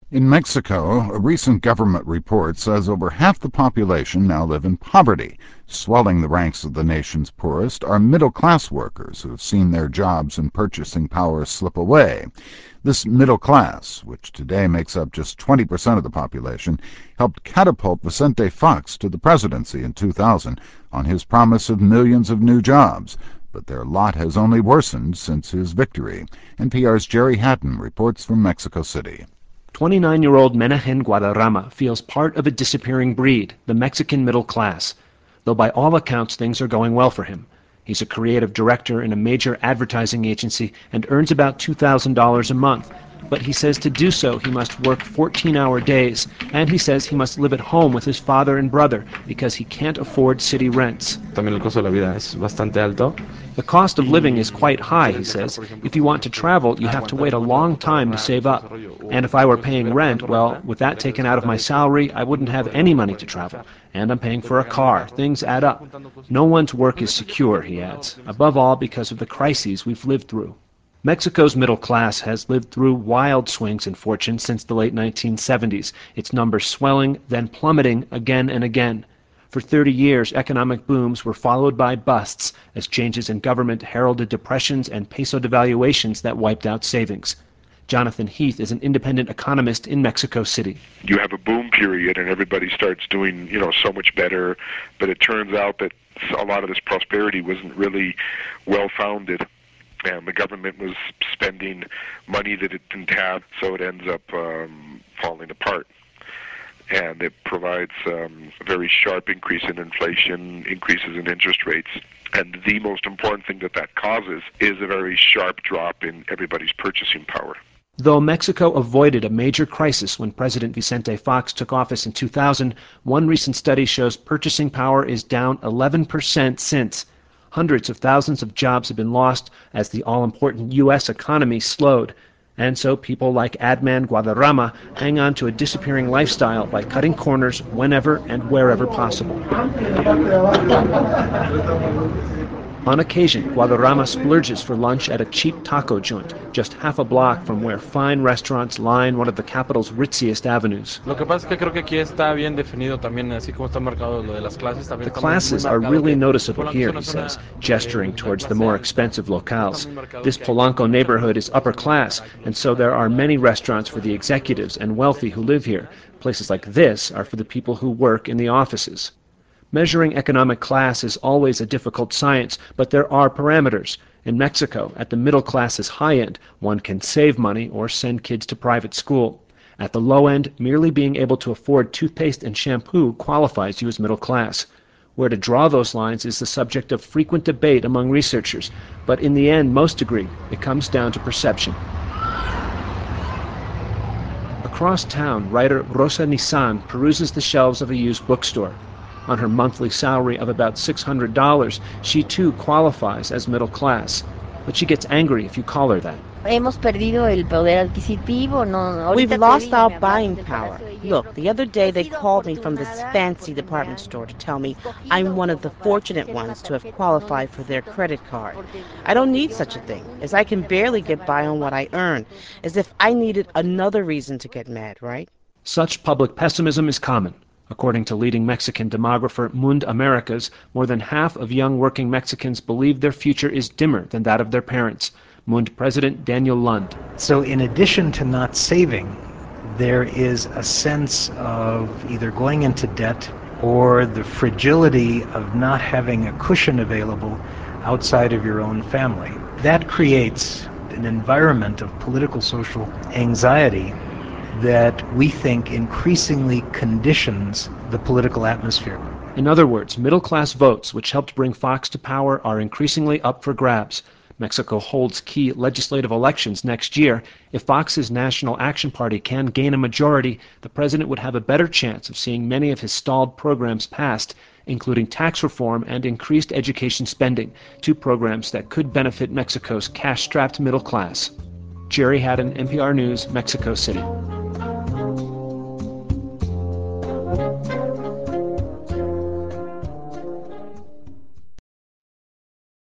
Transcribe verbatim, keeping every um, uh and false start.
In Mexico, a recent government report says over half the population now live in poverty. Swelling the ranks of the nation's poorest are middle-class workers who have seen their jobs and purchasing power slip away. This middle class, which today makes up just twenty percent of the population, helped catapult Vicente Fox to the presidency in two thousand on his promise of millions of new jobs. But their lot has only worsened since his victory. N P R's Jerry Hatton reports from Mexico City. twenty-nine-year-old Menahem Guadarrama feels part of a disappearing breed, the Mexican middle class. Though by all accounts things are going well for him. He's a creative director in a major advertising agency and earns about two thousand dollars a month. But he says to do so he must work fourteen-hour days, and he says he must live at home with his father and brother because he can't afford city rents. También el costo de la vida es bastante alto. The cost of living is quite high, he says. If you want to travel, you have to wait a long time to save up. And if I were paying rent, well, with that taken out of my salary, I wouldn't have any money to travel. And I'm paying for a car. Things add up. No one's work is secure, he adds, above all because of the crises we've lived through. Mexico's middle class has lived through wild swings in fortune since the late nineteen seventies, its numbers swelling, then plummeting again and again. For thirty years, economic booms were followed by busts as changes in government heralded depressions and peso devaluations that wiped out savings. Jonathan Heath is an independent economist in Mexico City. You have a boom period and everybody starts doing, you know, so much better, but it turns out that a lot of this prosperity wasn't really well-founded. And the government was spending money that it didn't have, so it ends up um, falling apart. And it provides um, a very sharp increase in inflation, increases in interest rates. And the most important thing that that causes is a very sharp drop in everybody's purchasing power. Though Mexico avoided a major crisis when President Vicente Fox took office in two thousand, one recent study shows purchasing power is down eleven percent since. Hundreds of thousands of jobs have been lost as the all-important U S economy slowed. And so people like Adman Guadarrama hang on to a disappearing lifestyle by cutting corners whenever and wherever possible. On occasion, Guadarrama splurges for lunch at a cheap taco joint, just half a block from where fine restaurants line one of the capital's ritziest avenues. The classes are really noticeable here, he says, gesturing towards the more expensive locales. This Polanco neighborhood is upper class, and so there are many restaurants for the executives and wealthy who live here. Places like this are for the people who work in the offices. Measuring economic class is always a difficult science, but there are parameters. In Mexico, at the middle class's high end, one can save money or send kids to private school. At the low end, merely being able to afford toothpaste and shampoo qualifies you as middle class. Where to draw those lines is the subject of frequent debate among researchers, but in the end, most agree it comes down to perception. Across town, writer Rosa Nisan peruses the shelves of a used bookstore. On her monthly salary of about six hundred dollars, she too qualifies as middle class. But she gets angry if you call her that. We've lost our buying power. Look, the other day they called me from this fancy department store to tell me I'm one of the fortunate ones to have qualified for their credit card. I don't need such a thing, as I can barely get by on what I earn, as if I needed another reason to get mad, right? Such public pessimism is common. According to leading Mexican demographer Mund Americas, more than half of young working Mexicans believe their future is dimmer than that of their parents. Mund president Daniel Lund. So in addition to not saving, there is a sense of either going into debt or the fragility of not having a cushion available outside of your own family. That creates an environment of political social anxiety that we think increasingly conditions the political atmosphere. In other words, middle-class votes, which helped bring Fox to power, are increasingly up for grabs. Mexico holds key legislative elections next year. If Fox's National Action Party can gain a majority, the president would have a better chance of seeing many of his stalled programs passed, including tax reform and increased education spending, two programs that could benefit Mexico's cash-strapped middle class. Jerry Hatton, N P R News, Mexico City.